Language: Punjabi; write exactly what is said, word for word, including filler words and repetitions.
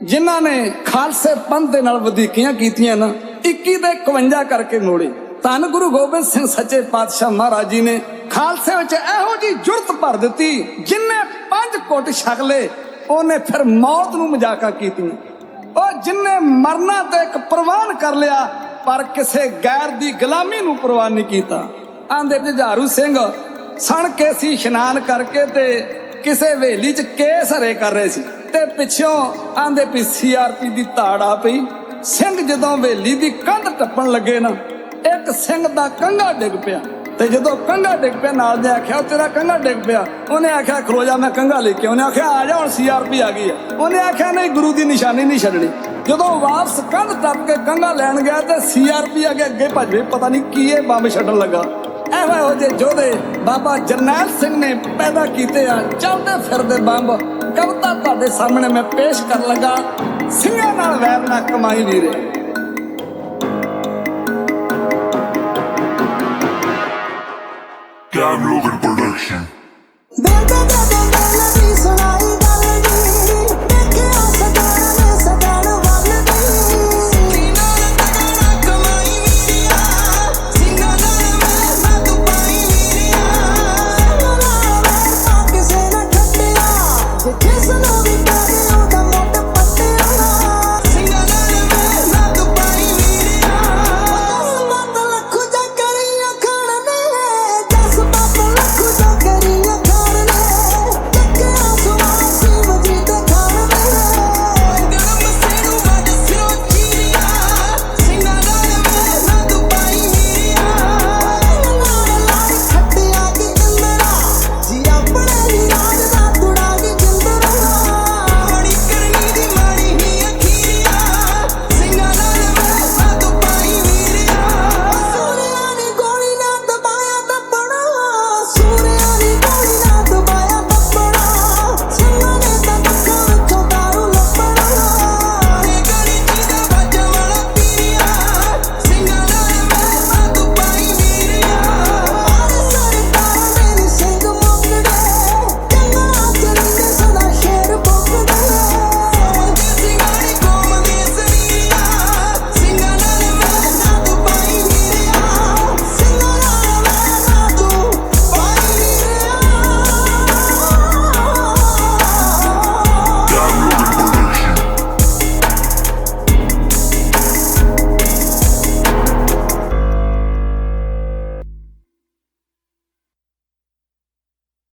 ਜਿਨ੍ਹਾਂ ਨੇ ਖਾਲਸੇ ਪੰਥ ਦੇ ਨਾਲ ਵਧੀਕੀਆਂ ਕੀਤੀਆਂ ਨਾ ਇੱਕੀ ਦੇ ਇਕਵੰਜਾ ਕਰਕੇ ਮੋੜੇ। ਧੰਨ ਗੁਰੂ ਗੋਬਿੰਦ ਸਿੰਘ ਸੱਚੇ ਪਾਤਸ਼ਾਹ ਮਹਾਰਾਜ ਜੀ ਨੇ ਖਾਲਸੇ ਵਿੱਚ ਇਹੋ ਜਿਹੀ ਜੁਰਤ ਭਰ ਦਿੱਤੀ, ਜਿੰਨੇ ਪੰਜ ਘੁੱਟ ਛਕ ਲਏ ਉਹਨੇ ਫਿਰ ਮੌਤ ਨੂੰ ਮਜ਼ਾਕਾਂ ਕੀਤੀਆਂ। ਉਹ ਜਿੰਨੇ ਮਰਨਾ ਤੇ ਇੱਕ ਪ੍ਰਵਾਨ ਕਰ ਲਿਆ, ਪਰ ਕਿਸੇ ਗੈਰ ਦੀ ਗੁਲਾਮੀ ਨੂੰ ਪ੍ਰਵਾਨ ਨਹੀਂ ਕੀਤਾ। ਆਂਦੇ ਜੁਝਾਰੂ ਸਿੰਘ ਸਣ ਕੇ ਸੀ ਇਸ਼ਨਾਨ ਕਰਕੇ ਤੇ ਕਿਸੇ ਹਵੇਲੀ ਚ ਕੇਸ ਹਰੇ ਕਰ ਰਹੇ ਸੀ ਤੇ ਪਿੱਛੋਂ ਆਂਦੇ ਵੀ ਸੀ ਆਰ ਪੀ ਦੀ ਧਾੜ ਆ ਪਈ। ਸਿੰਘ ਜਦੋਂ ਹਵੇਲੀ ਦੀ ਕੰਧ ਟੱਪਣ ਲੱਗੇ ਨਾ, ਇੱਕ ਸਿੰਘ ਦਾ ਕੰਘਾ ਡਿੱਗ ਪਿਆ ਤੇ ਜਦੋਂ ਕੰਘਾ ਡਿੱਗ ਪਿਆ ਨਾਲ ਦੇ ਆਖਿਆ ਤੇਰਾ ਕੰਘਾ ਡਿੱਗ ਪਿਆ। ਉਹਨੇ ਆਖਿਆ ਖਲੋ ਜਾ ਮੈਂ ਕੰਘਾ ਲੈ ਕੇ। ਉਹਨੇ ਆਖਿਆ ਆ ਜਾ ਹੁਣ ਸੀ ਆਰ ਪੀ ਆ ਗਈ ਆ। ਉਹਨੇ ਆਖਿਆ ਨਹੀਂ ਗੁਰੂ ਦੀ ਨਿਸ਼ਾਨੀ ਨਹੀਂ ਛੱਡਣੀ। ਜਦੋਂ ਵਾਪਸ ਕੰਧ ਟੱਪ ਕੇ ਕੰਘਾ ਲੈਣ ਗਿਆ ਤੇ ਸੀ ਆਰ ਪੀ ਆ ਕੇ ਅੱਗੇ ਭੱਜ ਗਏ, ਪਤਾ ਨਹੀਂ ਕੀ ਇਹ ਬੰਬ ਛੱਡਣ ਲੱਗਾ। ਇਹੋ ਇਹੋ ਜਿਹੇ ਯੋਧੇ ਬਾਬਾ ਜਰਨੈਲ ਸਿੰਘ ਨੇ ਪੈਦਾ ਕੀਤੇ ਆ, ਚੱਲਦੇ ਫਿਰਦੇ ਬੰਬ। ਕਵਿਤਾ ਤੁਹਾਡੇ ਸਾਹਮਣੇ ਮੈਂ ਪੇਸ਼ ਕਰਨ ਲੱਗਾ, ਸਿੰਘਾਂ ਨਾਲ ਵੈਰ ਨਾ ਕਮਾਈ ਵੀਰੇ। Cam Logan Production.